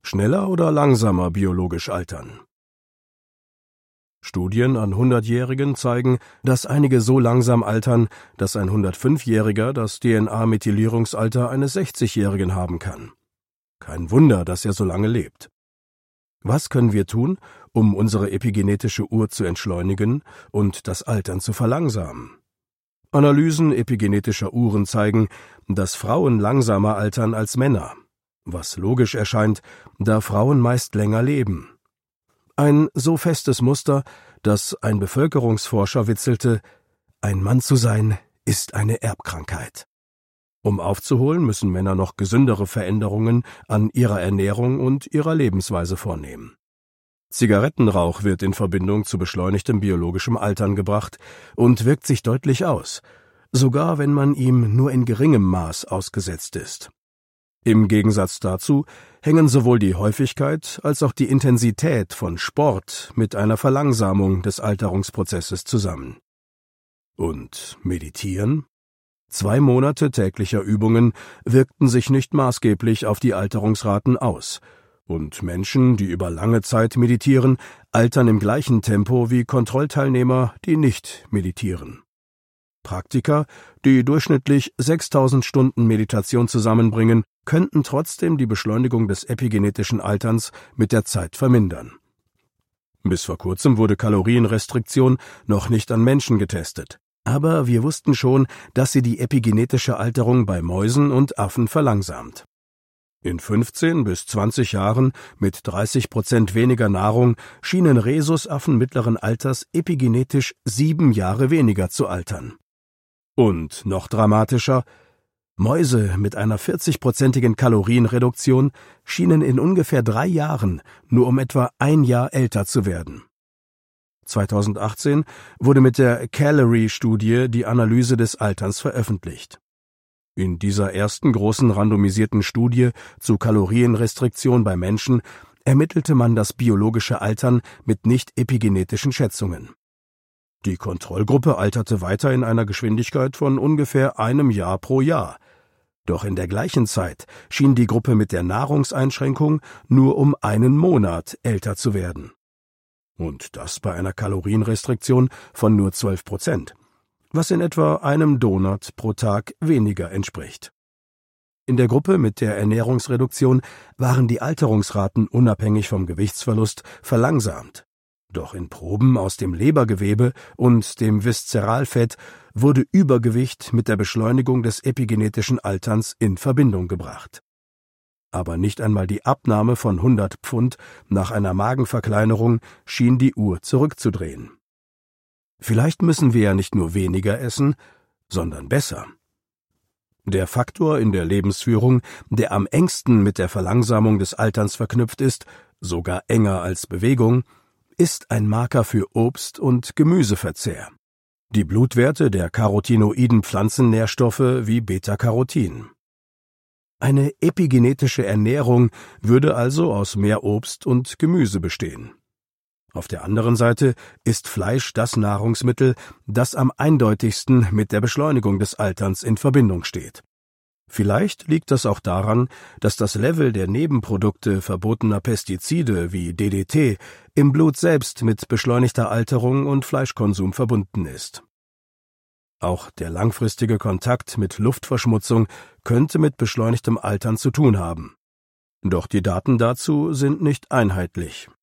Schneller oder langsamer biologisch altern? Studien an 100-Jährigen zeigen, dass einige so langsam altern, dass ein 105-Jähriger das DNA-Methylierungsalter eines 60-Jährigen haben kann. Kein Wunder, dass er so lange lebt. Was können wir tun, um unsere epigenetische Uhr zu entschleunigen und das Altern zu verlangsamen? Analysen epigenetischer Uhren zeigen, dass Frauen langsamer altern als Männer, was logisch erscheint, da Frauen meist länger leben. Ein so festes Muster, dass ein Bevölkerungsforscher witzelte: Ein Mann zu sein, ist eine Erbkrankheit. Um aufzuholen, müssen Männer noch gesündere Veränderungen an ihrer Ernährung und ihrer Lebensweise vornehmen. Zigarettenrauch wird in Verbindung zu beschleunigtem biologischem Altern gebracht und wirkt sich deutlich aus, sogar wenn man ihm nur in geringem Maß ausgesetzt ist. Im Gegensatz dazu hängen sowohl die Häufigkeit als auch die Intensität von Sport mit einer Verlangsamung des Alterungsprozesses zusammen. Und Meditieren? 2 Monate täglicher Übungen wirkten sich nicht maßgeblich auf die Alterungsraten aus, und Menschen, die über lange Zeit meditieren, altern im gleichen Tempo wie Kontrollteilnehmer, die nicht meditieren. Praktiker, die durchschnittlich 6000 Stunden Meditation zusammenbringen, könnten trotzdem die Beschleunigung des epigenetischen Alterns mit der Zeit vermindern. Bis vor kurzem wurde Kalorienrestriktion noch nicht an Menschen getestet, aber wir wussten schon, dass sie die epigenetische Alterung bei Mäusen und Affen verlangsamt. In 15 bis 20 Jahren mit 30% weniger Nahrung schienen Rhesusaffen mittleren Alters epigenetisch 7 Jahre weniger zu altern. Und noch dramatischer: Mäuse mit einer 40%igen Kalorienreduktion schienen in ungefähr 3 Jahren nur um etwa 1 Jahr älter zu werden. 2018 wurde mit der Calorie-Studie die Analyse des Alterns veröffentlicht. In dieser ersten großen randomisierten Studie zu Kalorienrestriktion bei Menschen ermittelte man das biologische Altern mit nicht epigenetischen Schätzungen. Die Kontrollgruppe alterte weiter in einer Geschwindigkeit von ungefähr 1 Jahr pro Jahr. Doch in der gleichen Zeit schien die Gruppe mit der Nahrungseinschränkung nur um 1 Monat älter zu werden. Und das bei einer Kalorienrestriktion von nur 12%, was in etwa einem Donut pro Tag weniger entspricht. In der Gruppe mit der Ernährungsreduktion waren die Alterungsraten unabhängig vom Gewichtsverlust verlangsamt. Doch in Proben aus dem Lebergewebe und dem Viszeralfett wurde Übergewicht mit der Beschleunigung des epigenetischen Alterns in Verbindung gebracht. Aber nicht einmal die Abnahme von 100 Pfund nach einer Magenverkleinerung schien die Uhr zurückzudrehen. Vielleicht müssen wir ja nicht nur weniger essen, sondern besser. Der Faktor in der Lebensführung, der am engsten mit der Verlangsamung des Alterns verknüpft ist, sogar enger als Bewegung, ist ein Marker für Obst- und Gemüseverzehr. Die Blutwerte der carotinoiden Pflanzennährstoffe wie Beta-Carotin. Eine epigenetische Ernährung würde also aus mehr Obst und Gemüse bestehen. Auf der anderen Seite ist Fleisch das Nahrungsmittel, das am eindeutigsten mit der Beschleunigung des Alterns in Verbindung steht. Vielleicht liegt das auch daran, dass das Level der Nebenprodukte verbotener Pestizide wie DDT im Blut selbst mit beschleunigter Alterung und Fleischkonsum verbunden ist. Auch der langfristige Kontakt mit Luftverschmutzung könnte mit beschleunigtem Altern zu tun haben. Doch die Daten dazu sind nicht einheitlich.